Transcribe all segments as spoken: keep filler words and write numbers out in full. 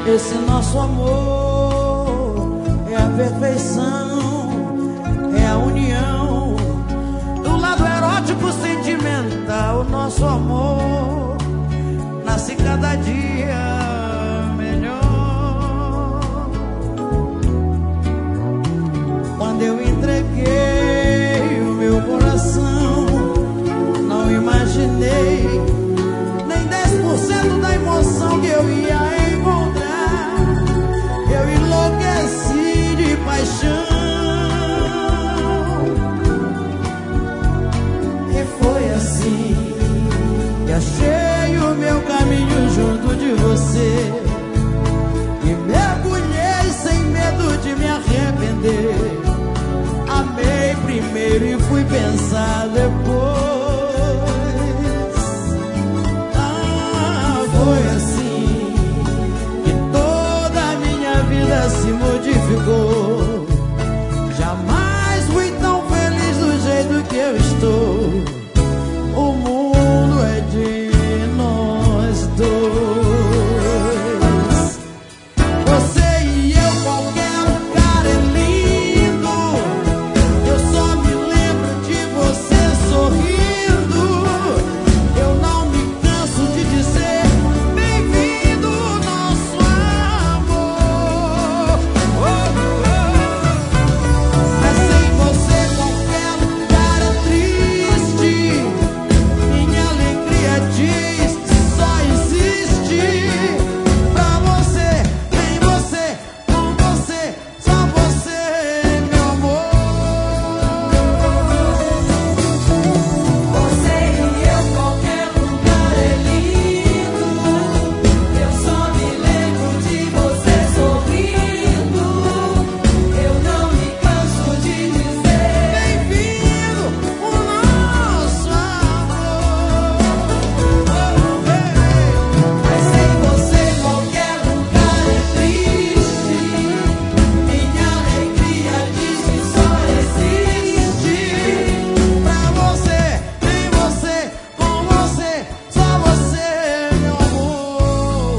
Esse nosso amor é a perfeição, é a união do lado erótico sentimental. Nosso amor nasce cada dia melhor. Quando eu entreguei o meu coração, não imaginei nem dez por cento da emoção que eu ia encontrar. Eu enlouqueci de paixão, e foi assim que achei o meu caminho junto de você, e mergulhei sem medo de me arrepender. Amei primeiro e fui pensar depois. Ah, foi assim que toda a minha vida se modificou. Jamais fui tão feliz do jeito que eu estou. O mundo é de nós dois. Você e eu, qualquer lugar é lindo. Eu só me lembro de você sorrindo. Eu não me canso de dizer bem-vindo nosso amor. Oh, oh. Mas sem você qualquer lugar é triste. Minha alegria diz que só existe pra você, em você, com você, só você, meu amor. Você e eu, qualquer lugar é lindo. Eu só me lembro de você sorrindo. Eu não me canso de dizer Bem-vindo o nosso amor. mas sem você qualquer lugar é triste. Minha alegria diz que só existe Pra você, em você, com você, só você, meu amor.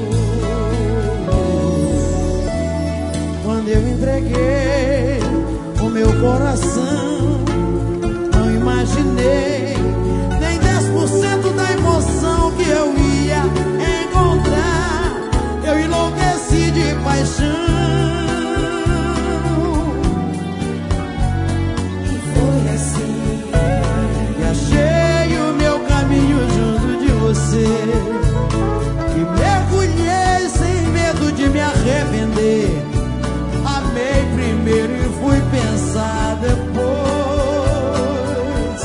Quando eu entreguei o meu coração, não imaginei nem dez por cento da emoção que eu ia encontrar. Eu enlouqueci de paixão, e foi assim e achei o meu caminho junto de você, e mergulhei sem medo de me arrepender. Amei primeiro e fui pensar depois.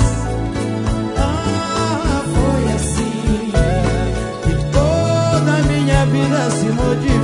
Ah, foi assim que toda a minha vida se modificou.